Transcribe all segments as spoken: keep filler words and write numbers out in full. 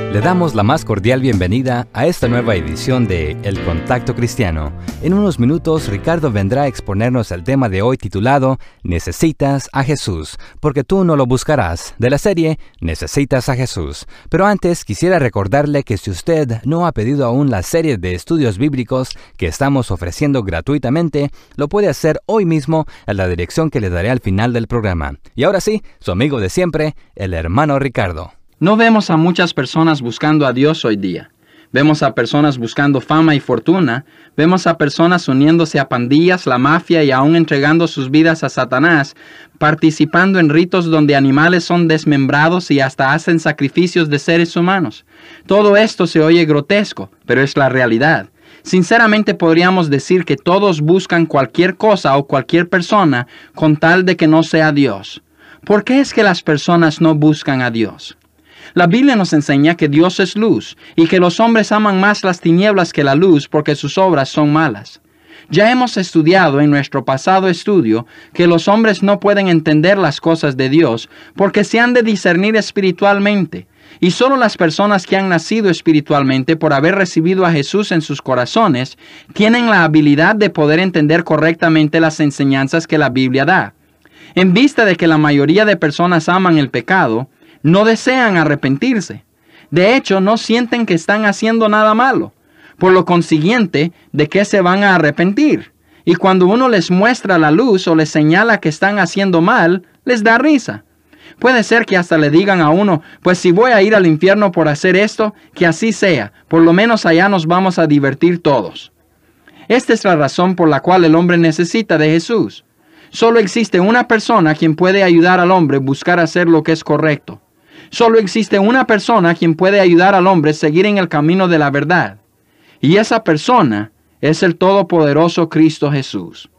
Le damos la más cordial bienvenida a esta nueva edición de El Contacto Cristiano. En unos minutos, Ricardo vendrá a exponernos el tema de hoy titulado Necesitas a Jesús, porque tú no lo buscarás, de la serie Necesitas a Jesús. Pero antes, quisiera recordarle que si usted no ha pedido aún la serie de estudios bíblicos que estamos ofreciendo gratuitamente, lo puede hacer hoy mismo a la dirección que le daré al final del programa. Y ahora sí, su amigo de siempre, el hermano Ricardo. No vemos a muchas personas buscando a Dios hoy día. Vemos a personas buscando fama y fortuna. Vemos a personas uniéndose a pandillas, la mafia y aún entregando sus vidas a Satanás, participando en ritos donde animales son desmembrados y hasta hacen sacrificios de seres humanos. Todo esto se oye grotesco, pero es la realidad. Sinceramente podríamos decir que todos buscan cualquier cosa o cualquier persona con tal de que no sea Dios. ¿Por qué es que las personas no buscan a Dios? La Biblia nos enseña que Dios es luz y que los hombres aman más las tinieblas que la luz porque sus obras son malas. Ya hemos estudiado en nuestro pasado estudio que los hombres no pueden entender las cosas de Dios porque se han de discernir espiritualmente, y solo las personas que han nacido espiritualmente por haber recibido a Jesús en sus corazones tienen la habilidad de poder entender correctamente las enseñanzas que la Biblia da. En vista de que la mayoría de personas aman el pecado, no desean arrepentirse. De hecho, no sienten que están haciendo nada malo. Por lo consiguiente, ¿de qué se van a arrepentir? Y cuando uno les muestra la luz o les señala que están haciendo mal, les da risa. Puede ser que hasta le digan a uno, pues si voy a ir al infierno por hacer esto, que así sea, por lo menos allá nos vamos a divertir todos. Esta es la razón por la cual el hombre necesita de Jesús. Solo existe una persona quien puede ayudar al hombre a buscar hacer lo que es correcto. Solo existe una persona quien puede ayudar al hombre a seguir en el camino de la verdad. Y esa persona es el todopoderoso Cristo Jesús.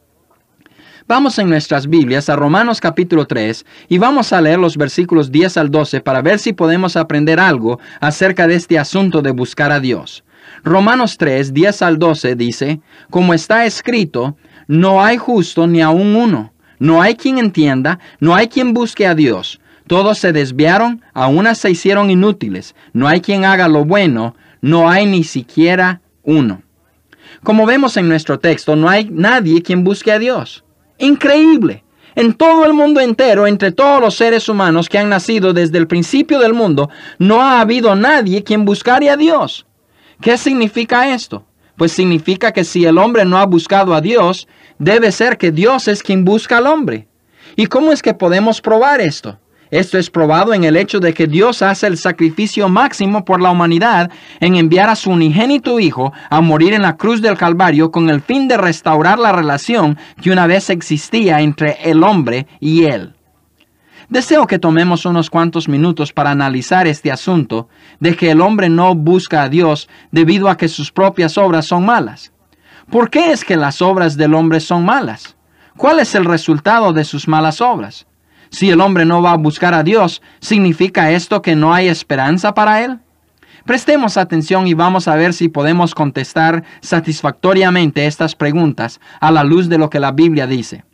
Vamos en nuestras Biblias a Romanos capítulo tres y vamos a leer los versículos diez al doce para ver si podemos aprender algo acerca de este asunto de buscar a Dios. Romanos tres, diez al doce dice, como está escrito, no hay justo ni aun uno, no hay quien entienda, no hay quien busque a Dios. Todos se desviaron, a unas se hicieron inútiles. No hay quien haga lo bueno, no hay ni siquiera uno. Como vemos en nuestro texto, no hay nadie quien busque a Dios. ¡Increíble! En todo el mundo entero, entre todos los seres humanos que han nacido desde el principio del mundo, no ha habido nadie quien buscare a Dios. ¿Qué significa esto? Pues significa que si el hombre no ha buscado a Dios, debe ser que Dios es quien busca al hombre. ¿Y cómo es que podemos probar esto? Esto es probado en el hecho de que Dios hace el sacrificio máximo por la humanidad en enviar a su unigénito Hijo a morir en la cruz del Calvario con el fin de restaurar la relación que una vez existía entre el hombre y Él. Deseo que tomemos unos cuantos minutos para analizar este asunto de que el hombre no busca a Dios debido a que sus propias obras son malas. ¿Por qué es que las obras del hombre son malas? ¿Cuál es el resultado de sus malas obras? Si el hombre no va a buscar a Dios, ¿significa esto que no hay esperanza para él? Prestemos atención y vamos a ver si podemos contestar satisfactoriamente estas preguntas a la luz de lo que la Biblia dice.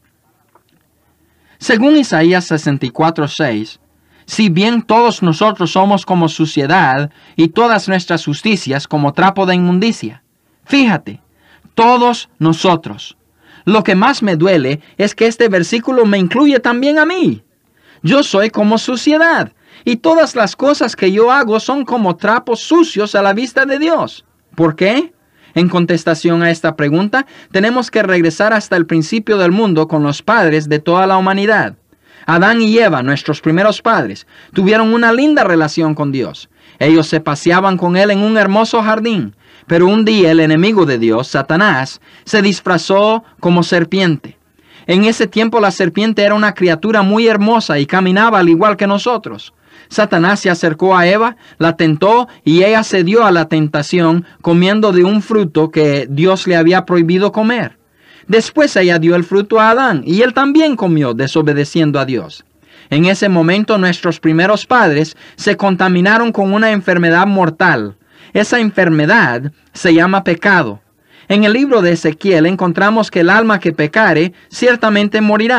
Según Isaías sesenta y cuatro, seis, si bien todos nosotros somos como suciedad y todas nuestras justicias como trapo de inmundicia. Fíjate, todos nosotros. Lo que más me duele es que este versículo me incluye también a mí. Yo soy como suciedad, y todas las cosas que yo hago son como trapos sucios a la vista de Dios. ¿Por qué? En contestación a esta pregunta, tenemos que regresar hasta el principio del mundo con los padres de toda la humanidad. Adán y Eva, nuestros primeros padres, tuvieron una linda relación con Dios. Ellos se paseaban con Él en un hermoso jardín, pero un día el enemigo de Dios, Satanás, se disfrazó como serpiente. En ese tiempo la serpiente era una criatura muy hermosa y caminaba al igual que nosotros. Satanás se acercó a Eva, la tentó y ella cedió a la tentación comiendo de un fruto que Dios le había prohibido comer. Después ella dio el fruto a Adán y él también comió, desobedeciendo a Dios. En ese momento nuestros primeros padres se contaminaron con una enfermedad mortal. Esa enfermedad se llama pecado. En el libro de Ezequiel encontramos que el alma que pecare ciertamente morirá.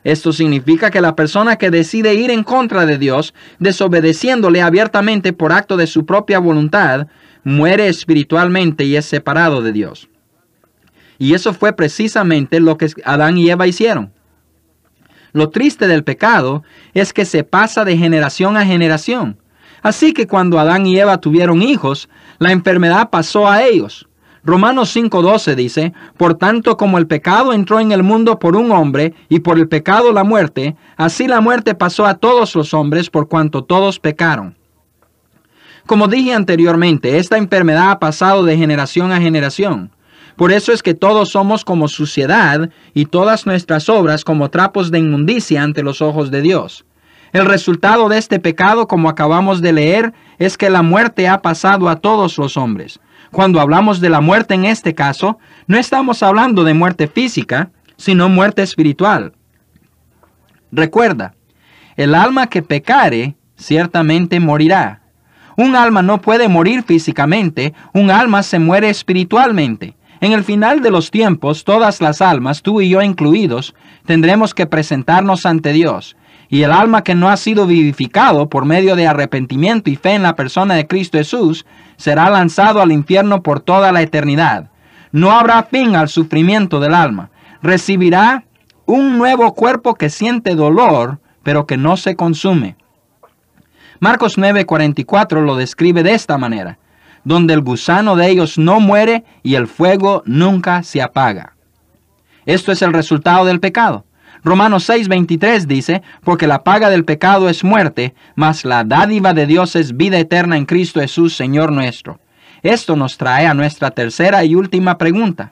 Esto significa que la persona que decide ir en contra de Dios, desobedeciéndole abiertamente por acto de su propia voluntad, muere espiritualmente y es separado de Dios. Y eso fue precisamente lo que Adán y Eva hicieron. Lo triste del pecado es que se pasa de generación a generación. Así que cuando Adán y Eva tuvieron hijos, la enfermedad pasó a ellos. Romanos cinco doce dice, por tanto como el pecado entró en el mundo por un hombre, y por el pecado la muerte, así la muerte pasó a todos los hombres por cuanto todos pecaron. Como dije anteriormente, esta enfermedad ha pasado de generación a generación. Por eso es que todos somos como suciedad, y todas nuestras obras como trapos de inmundicia ante los ojos de Dios. El resultado de este pecado, como acabamos de leer, es que la muerte ha pasado a todos los hombres. Cuando hablamos de la muerte en este caso, no estamos hablando de muerte física, sino muerte espiritual. Recuerda, el alma que pecare, ciertamente morirá. Un alma no puede morir físicamente, un alma se muere espiritualmente. En el final de los tiempos, todas las almas, tú y yo incluidos, tendremos que presentarnos ante Dios. Y el alma que no ha sido vivificado por medio de arrepentimiento y fe en la persona de Cristo Jesús, será lanzado al infierno por toda la eternidad. No habrá fin al sufrimiento del alma. Recibirá un nuevo cuerpo que siente dolor, pero que no se consume. Marcos nueve cuarenta y cuatro lo describe de esta manera, donde el gusano de ellos no muere y el fuego nunca se apaga. Esto es el resultado del pecado. Romanos seis veintitrés dice, porque la paga del pecado es muerte, mas la dádiva de Dios es vida eterna en Cristo Jesús, Señor nuestro. Esto nos trae a nuestra tercera y última pregunta.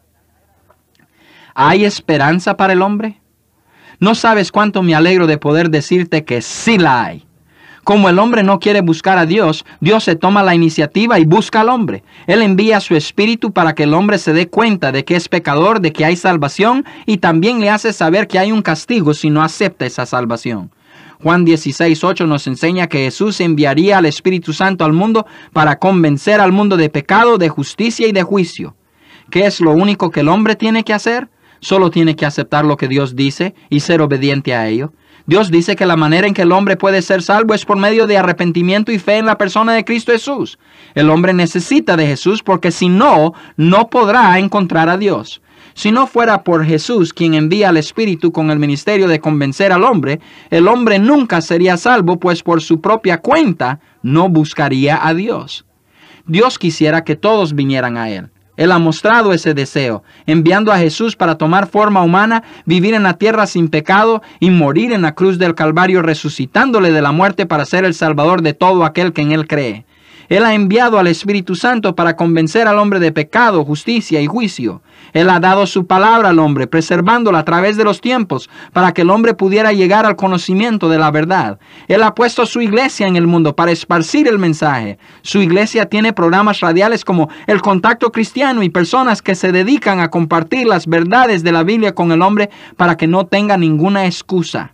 ¿Hay esperanza para el hombre? No sabes cuánto me alegro de poder decirte que sí la hay. Como el hombre no quiere buscar a Dios, Dios se toma la iniciativa y busca al hombre. Él envía su espíritu para que el hombre se dé cuenta de que es pecador, de que hay salvación, y también le hace saber que hay un castigo si no acepta esa salvación. Juan dieciséis ocho nos enseña que Jesús enviaría al Espíritu Santo al mundo para convencer al mundo de pecado, de justicia y de juicio. ¿Qué es lo único que el hombre tiene que hacer? Solo tiene que aceptar lo que Dios dice y ser obediente a ello. Dios dice que la manera en que el hombre puede ser salvo es por medio de arrepentimiento y fe en la persona de Cristo Jesús. El hombre necesita de Jesús porque si no, no podrá encontrar a Dios. Si no fuera por Jesús quien envía al Espíritu con el ministerio de convencer al hombre, el hombre nunca sería salvo, pues por su propia cuenta no buscaría a Dios. Dios quisiera que todos vinieran a Él. Él ha mostrado ese deseo, enviando a Jesús para tomar forma humana, vivir en la tierra sin pecado y morir en la cruz del Calvario, resucitándole de la muerte para ser el Salvador de todo aquel que en Él cree. Él ha enviado al Espíritu Santo para convencer al hombre de pecado, justicia y juicio. Él ha dado su palabra al hombre, preservándola a través de los tiempos, para que el hombre pudiera llegar al conocimiento de la verdad. Él ha puesto su iglesia en el mundo para esparcir el mensaje. Su iglesia tiene programas radiales como El Contacto Cristiano y personas que se dedican a compartir las verdades de la Biblia con el hombre para que no tenga ninguna excusa.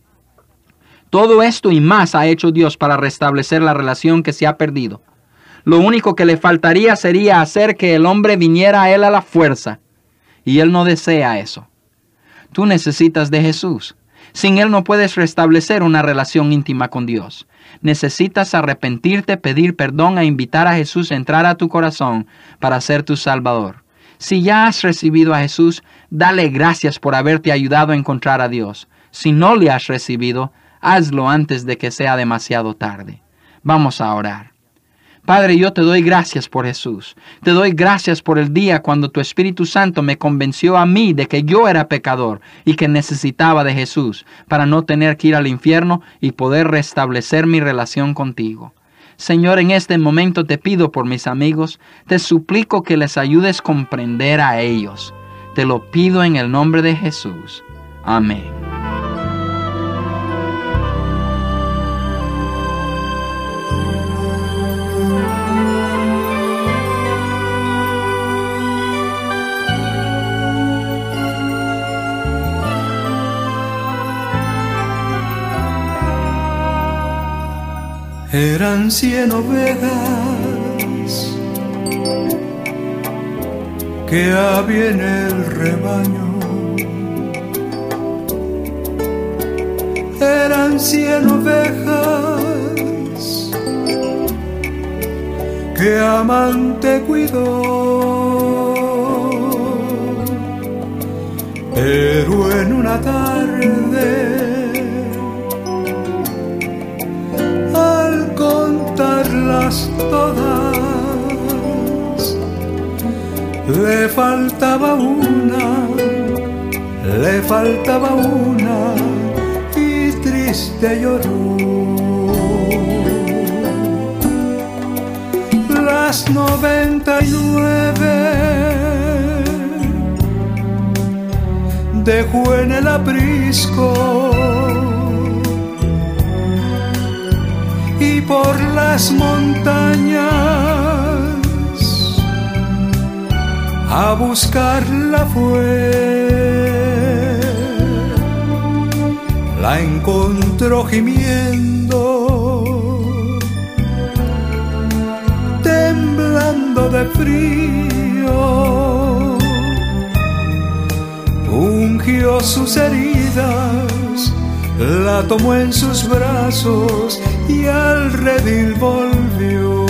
Todo esto y más ha hecho Dios para restablecer la relación que se ha perdido. Lo único que le faltaría sería hacer que el hombre viniera a Él a la fuerza. Y Él no desea eso. Tú necesitas de Jesús. Sin Él no puedes restablecer una relación íntima con Dios. Necesitas arrepentirte, pedir perdón e invitar a Jesús a entrar a tu corazón para ser tu Salvador. Si ya has recibido a Jesús, dale gracias por haberte ayudado a encontrar a Dios. Si no le has recibido, hazlo antes de que sea demasiado tarde. Vamos a orar. Padre, yo te doy gracias por Jesús. Te doy gracias por el día cuando tu Espíritu Santo me convenció a mí de que yo era pecador y que necesitaba de Jesús para no tener que ir al infierno y poder restablecer mi relación contigo. Señor, en este momento te pido por mis amigos, te suplico que les ayudes a comprender a ellos. Te lo pido en el nombre de Jesús. Amén. Eran cien ovejas que había en el rebaño, eran cien ovejas que amante cuidó, pero en una tarde, al contarlas todas, le faltaba una, le faltaba una, y triste lloró. Las noventa y nueve dejó en el aprisco, y por las montañas a buscarla fue. La encontró gimiendo, temblando de frío, ungió sus heridas, la tomó en sus brazos y al redil volvió.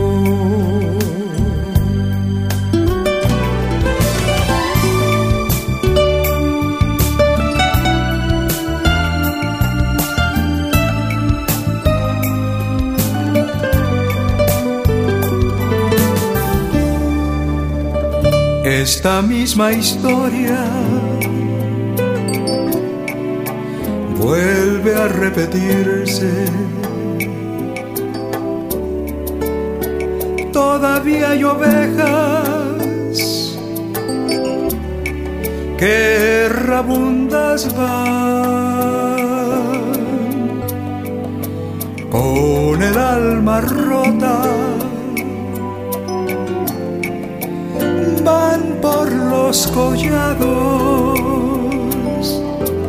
Esta misma historia vuelve a repetirse. Todavía hay ovejas que errabundas van, con el alma rota, van por los collados,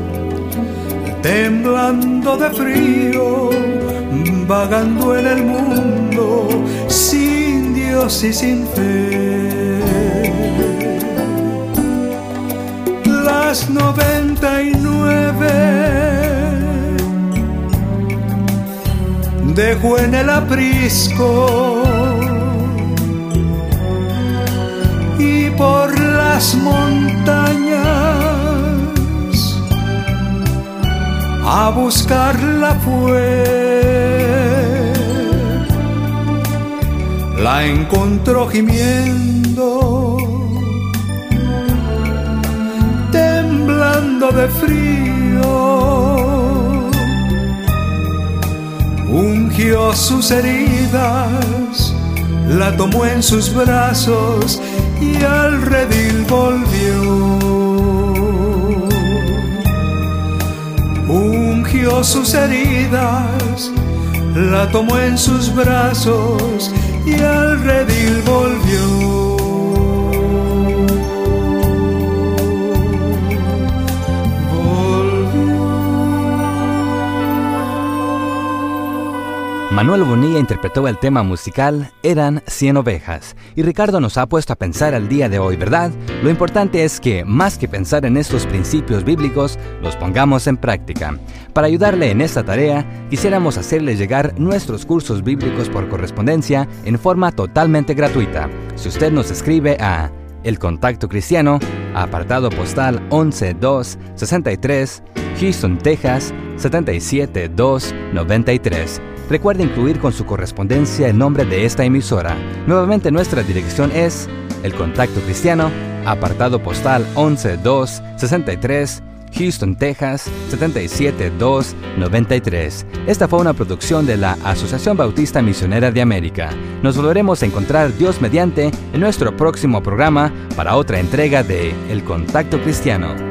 temblando de frío, vagando en el mundo, sin Dios y sin fe. Las noventa y nueve dejó en el aprisco, y por las montañas a buscarla fue. La encontró gimiendo, temblando de frío, ungió sus heridas, la tomó en sus brazos y al redil volvió. Ungió sus heridas, la tomó en sus brazos y al redil volvió. Manuel Bonilla interpretó el tema musical Eran cien ovejas, y Ricardo nos ha puesto a pensar al día de hoy, ¿verdad? Lo importante es que, más que pensar en estos principios bíblicos, los pongamos en práctica. Para ayudarle en esta tarea, quisiéramos hacerle llegar nuestros cursos bíblicos por correspondencia en forma totalmente gratuita. Si usted nos escribe a El Contacto Cristiano, apartado postal once dos sesenta y tres, Houston, Texas setenta y siete dos noventa y tres. Recuerde incluir con su correspondencia el nombre de esta emisora. Nuevamente nuestra dirección es El Contacto Cristiano, apartado postal once dos sesenta y tres, Houston, Texas setenta y siete dos noventa y tres. Esta fue una producción de la Asociación Bautista Misionera de América. Nos volveremos a encontrar, Dios mediante, en nuestro próximo programa para otra entrega de El Contacto Cristiano.